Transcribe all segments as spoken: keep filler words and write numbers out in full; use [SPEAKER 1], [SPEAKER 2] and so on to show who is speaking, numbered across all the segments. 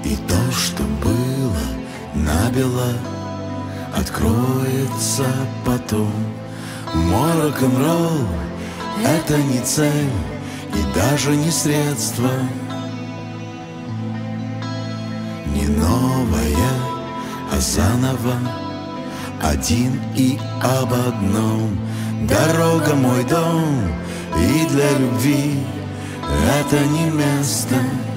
[SPEAKER 1] И то, что было набело, откроется потом. Мой рок-н-ролл — это не цель и даже не средство, не новое, а заново, один и об одном. Дорога — мой дом, и для любви это не место.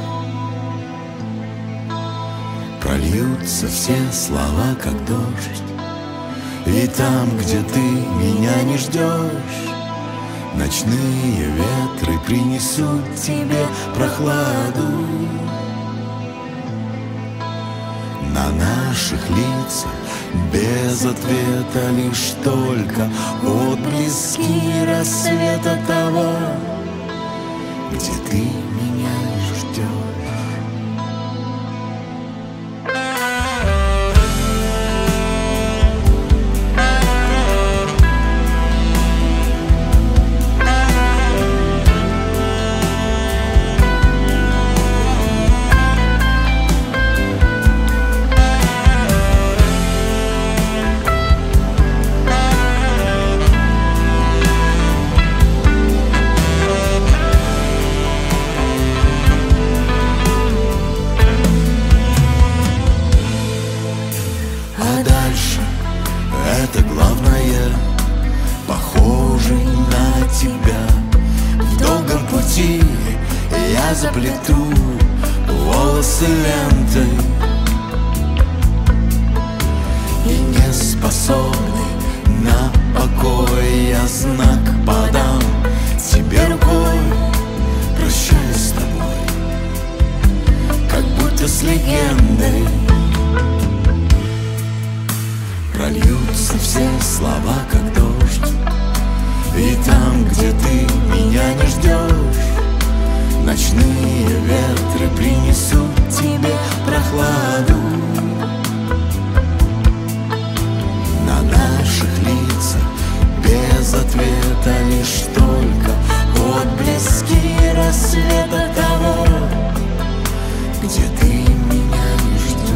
[SPEAKER 1] Прольются все слова, как дождь, и там, где ты меня не ждешь, ночные ветры принесут тебе прохладу. На наших лицах без ответа лишь только отблески рассвета того, где ты меня не ждешь. Это главное, похожий на тебя. В долгом пути я заплету волосы лентой, и не способный на покой я знак подам тебе рукой. Прощаюсь с тобой, как будто с легендой. Прольются все слова, как дождь, и там, где ты меня не ждешь, ночные ветры принесут тебе прохладу. На наших лицах без ответа лишь только отблески рассвета того, где ты меня не ждешь.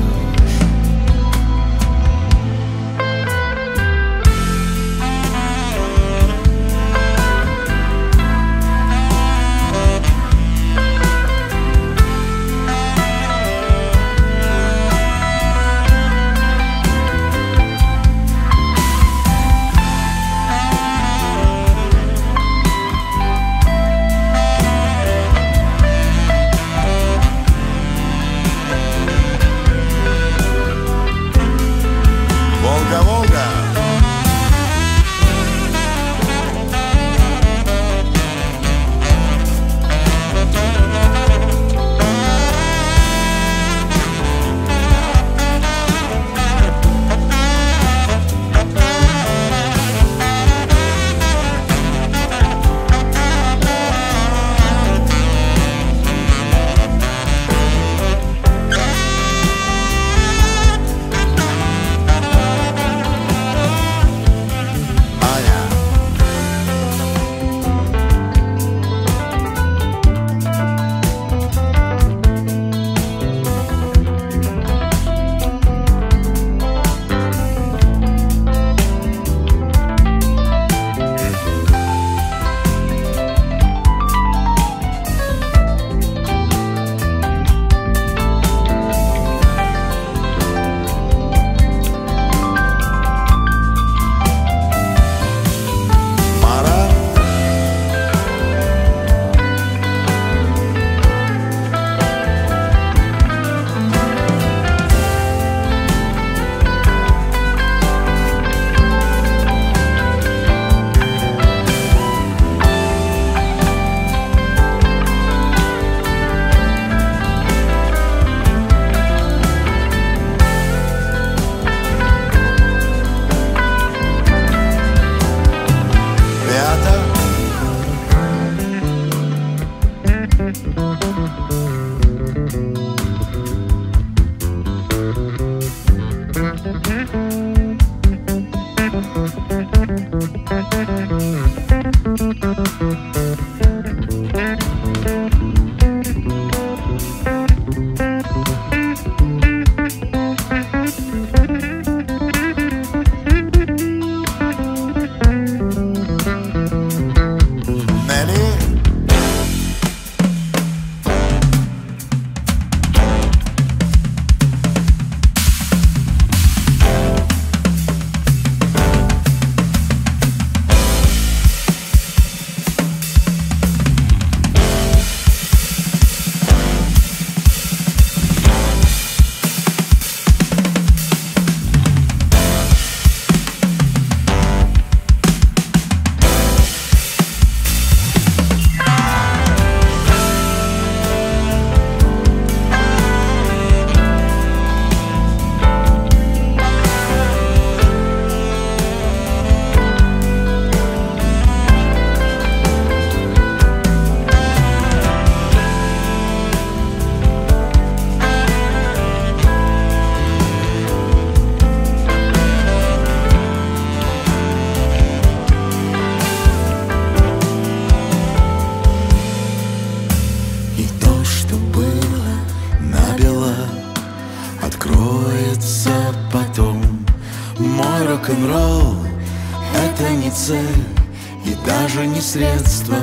[SPEAKER 1] рок-н-ролл — это не цель и даже не средство,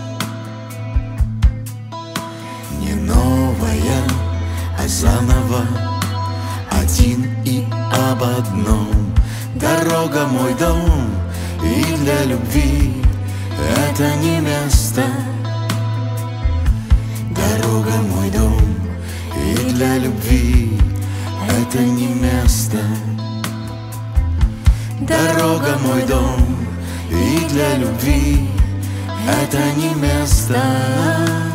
[SPEAKER 1] не новая, а заново, один и об одном. Дорога мой дом, и для любви это не место. Дорога мой дом, и для любви это не место. Дорога мой дом, и для любви это не место.